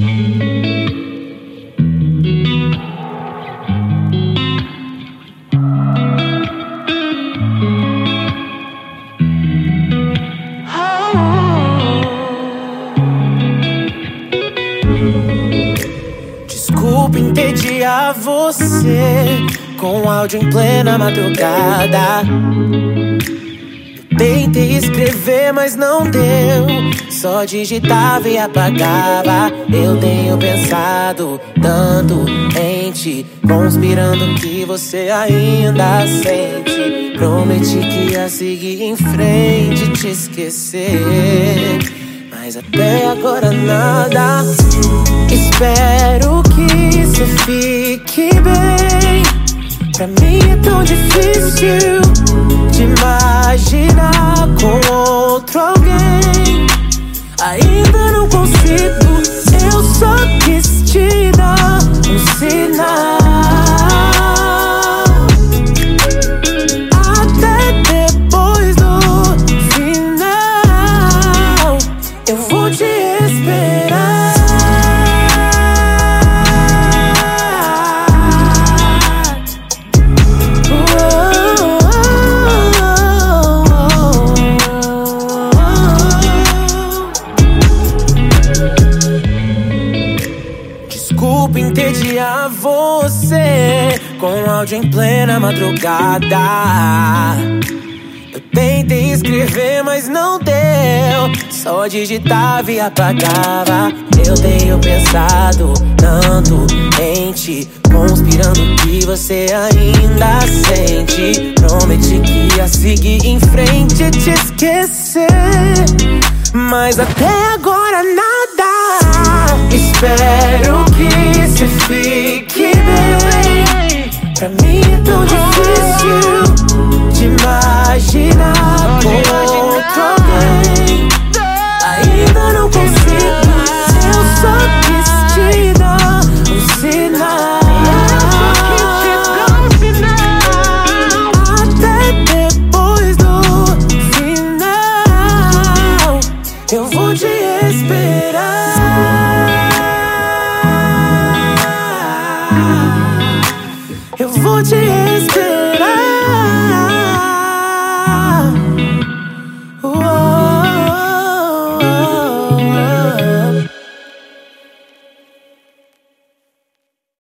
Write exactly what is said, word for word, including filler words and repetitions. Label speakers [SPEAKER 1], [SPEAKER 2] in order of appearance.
[SPEAKER 1] Desculpa entediar você com áudio em plena madrugada. Eu tentei escrever, mas não deu. Só digitava e apagava. Eu tenho pensado tanto em ti, conspirando que você ainda sente. Prometi que ia seguir em frente e te esquecer, mas até agora nada. Espero que cê fique bem. Pra mim é tão difícil te imaginar com outro alguém. Ainda não consigo, eu só quis te dar um sinal. Até depois do final eu vou te esperar. Desculpa entediar você com áudio em plena madrugada. Eu tentei escrever, mas não deu. Só digitava e apagava. Eu tenho pensado tanto em ti, conspirando que você ainda sente. Prometi que ia seguir em frente e te esquecer, mas até agora nada. Espero que cê fique bem. Pra mim é tão difícil te imaginar com outro alguém. Ainda não consigo, eu só quis te dar um sinal. Até depois do final eu vou te esperar. Eu vou te esperar.